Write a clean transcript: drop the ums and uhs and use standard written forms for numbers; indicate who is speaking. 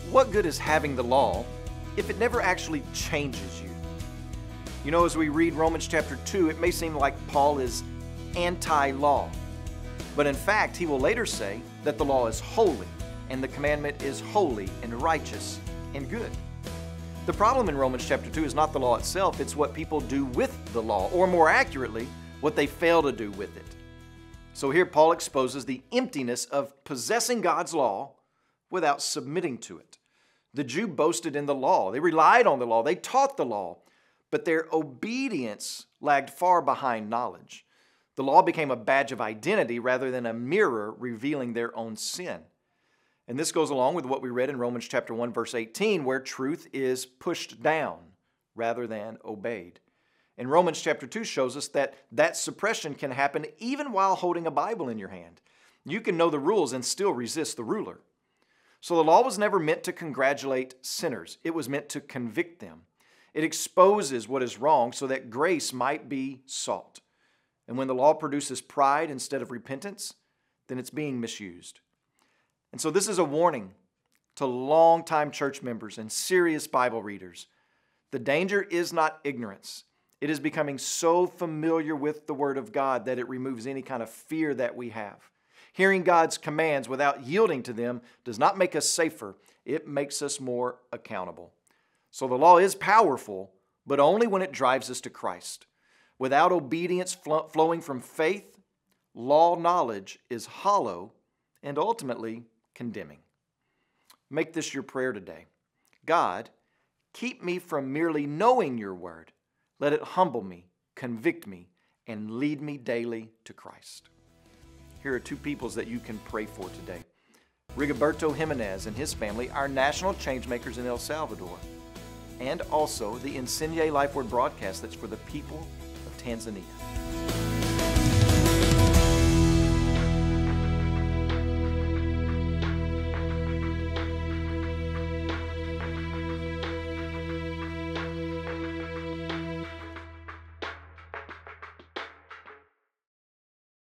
Speaker 1: what good is having the law if it never actually changes you? You know, as we read Romans chapter 2, it may seem like Paul is anti-law. But in fact, he will later say that the law is holy, and the commandment is holy and righteous and good. The problem in Romans chapter 2 is not the law itself, it's what people do with the law, or more accurately, what they fail to do with it. So here Paul exposes the emptiness of possessing God's law without submitting to it. The Jew boasted in the law. They relied on the law. They taught the law, but their obedience lagged far behind knowledge. The law became a badge of identity rather than a mirror revealing their own sin. And this goes along with what we read in Romans chapter 1, verse 18, where truth is pushed down rather than obeyed. And Romans chapter 2 shows us that suppression can happen even while holding a Bible in your hand. You can know the rules and still resist the ruler. So the law was never meant to congratulate sinners. It was meant to convict them. It exposes what is wrong so that grace might be sought. And when the law produces pride instead of repentance, then it's being misused. And so this is a warning to longtime church members and serious Bible readers. The danger is not ignorance. It is becoming so familiar with the Word of God that it removes any kind of fear that we have. Hearing God's commands without yielding to them does not make us safer. It makes us more accountable. So the law is powerful, but only when it drives us to Christ. Without obedience flowing from faith, law knowledge is hollow and ultimately condemning. Make this your prayer today. God, keep me from merely knowing your word. Let it humble me, convict me, and lead me daily to Christ. Here are two peoples that you can pray for today. Rigoberto Jimenez and his family are national changemakers in El Salvador. And also the Insigne Life Word broadcast that's for the people of Tanzania.